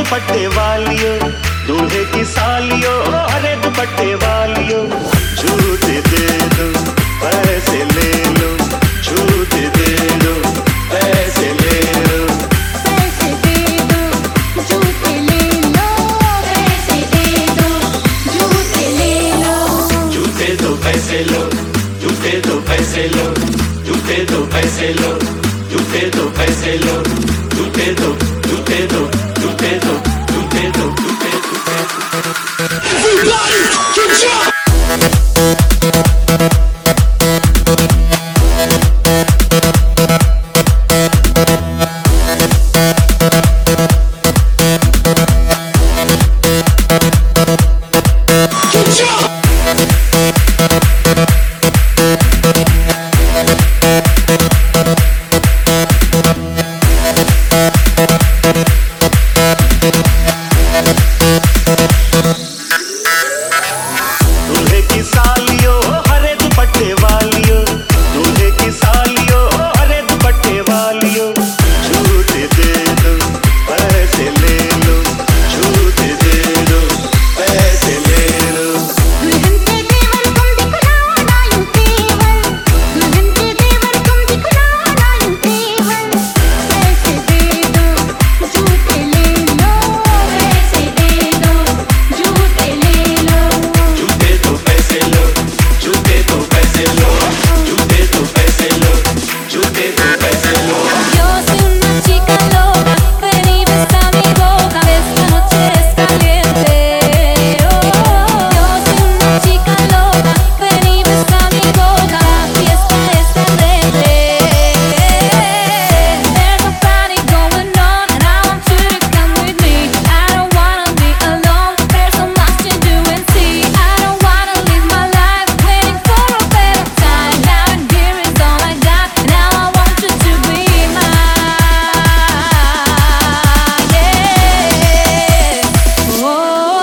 दुपट्टे वालियों, दूल्हे की सालियों, हरे दुपट्टे वालियों, जूते दे दो पैसे ले लो, जूते दे दो पैसे ले लो, पैसे दे दो जूते ले लो, पैसे दे दो जूते ले लो, जूते दो पैसे लो, जूते दो पैसे लो, जूते दो पैसे लो, जूते दो पैसे लो, जूते दो, जूते दो, जूते दो, जूते दो, जूते दो। Everybody, get your दूल्हे की सालियों, हरे दुपट्टे वालियों, दूल्हे की सालियों, हरे दुपट्टे वालियों, जूते दे दो पैसे ले लो, जूते दे दो पैसे ले लो, दुल्हन के देवर तुम दिखलाओ ना यूं तेवर, दुल्हन के देवर तुम दिखलाओ ना यूं तेवर, पैसे दे दो जूते ले लो, पैसे दे दो जूते ले लो, जूते दो पैसे लो, जूते दो पैसे लो, जूते दो पैसे लो, जूते दो पैसे लो। Yo soy una chica loca, ven y besa mi boca, esta noche es caliente. Yo soy una chica loca, ven y besa mi boca, la fiesta es candente. There's a party going on and I want you to come with me. I don't wanna be alone, there's so much to do and see. I don't wanna live my life waiting for a better time. Now and here is all I got, now I want you to be mine. Yeah. Oh.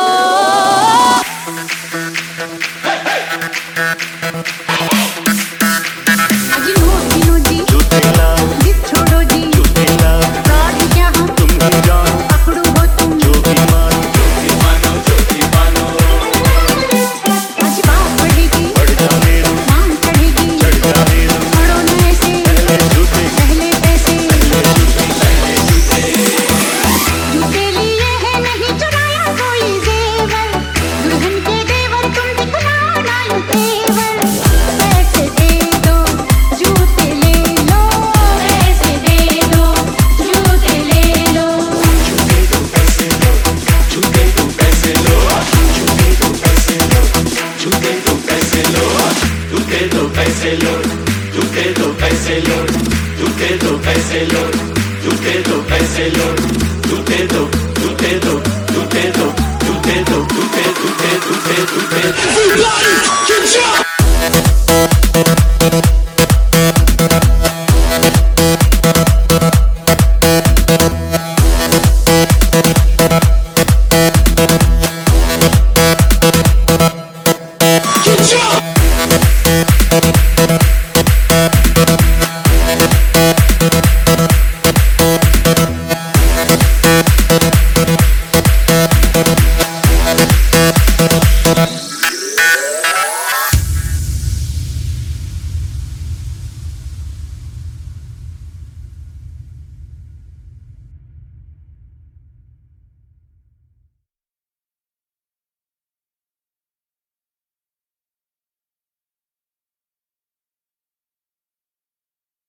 जी नो जी जूते लाओ, जिद छोड़ो जी, जूते लाओ, राज क्या हम तुम ही जानो, पकड़ो हो तुम, जो भी मानो, जो भी मानो, जो भी मानो, आज बात बढ़ेगी बढ़ जाने दो, मांग चढ़ेगी, चढ़ जाने दो, पढ़ो न ऐसे पहले जूते, पहले पैसे, पहले जूते, पहले जूते। जूते लिए है नहीं चुराया कोई जेवर, दुल्हन के देवर तुम दिखलाओ ना यूं तेवर, पैसे दे दो जूते ले लो, पैसे दे दो जूते ले लो, जूते दो पैसे लो, जूते दो पैसे लो, जूते दो पैसे लो, जूते दो पैसे लो, जूते दो पैसे लो, जूते दो पैसे लो, जूते दो पैसे लो, जूते दो पैसे लो, जूते दो, जूते दो, जूते दो, जूते दो, जूते, जूते, जूते, जूते।